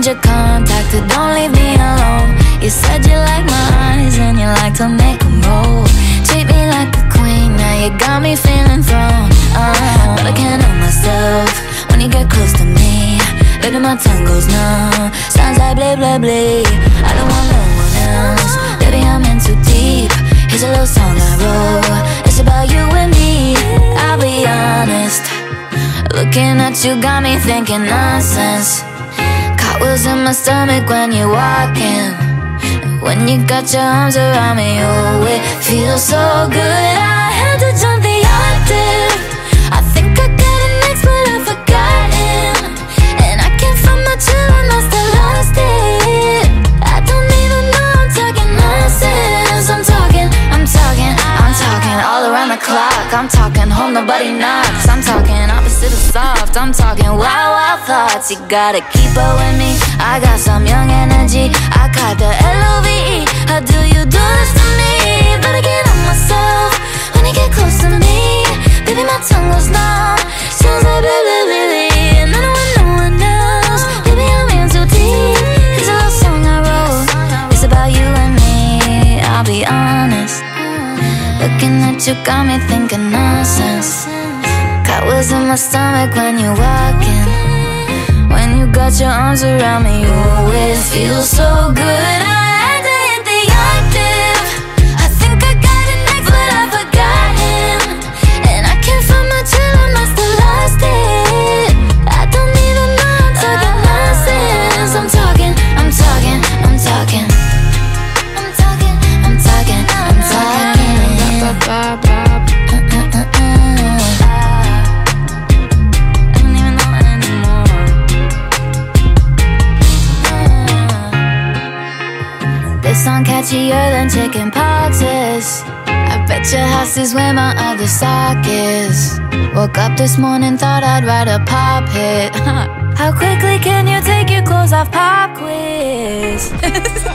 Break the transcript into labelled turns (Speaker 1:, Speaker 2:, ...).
Speaker 1: need your contact, so don't leave me alone. You said you like my eyes and you like to make them roll. Treat me like a queen, now you got me feeling thrown. But I can't help myself when you get close to me. Baby, my tongue goes numb, sounds like blah, blah, blah. I don't want no one else, baby, I'm in too deep. Here's a little song I wrote, it's about you and me. I'll be honest, looking at you got me thinking nonsense. Cartwheels in my stomach when you're walking. When you got your arms around me, oh, it feels so good. I had to jump the octave. I think I got an ex, but I've forgotten. And I can't find my chill and I still lost it. I don't even know I'm talking nonsense. I'm talking all around the clock. I'm talking home, nobody knocks. I'm talking opposite of soft. I'm talking wild, wild thoughts. You gotta keep up with me, I got some young energy. I caught the L-O-V-E. How do you do this to me? Better get on myself when you get close to me. Baby, my tongue goes numb, sounds like blah, blah, blah. And I don't want no one else, baby, I'm in too deep. Here's a little song I wrote, it's about you and me. I'll be honest, looking at you got me thinking nonsense. Cartwheels in my stomach when you're walking. When you got your arms around me, you always feel so good. I had to hit the octave. I think I got an ex, but I've forgotten. And I can't find my chill and I still lost it. I don't even know I'm talking nonsense. I'm talking This song catchier than chicken poxes. I bet your house is where my other sock is. Woke up this morning, thought I'd write a pop hit. How quickly can you take your clothes off? Pop quiz.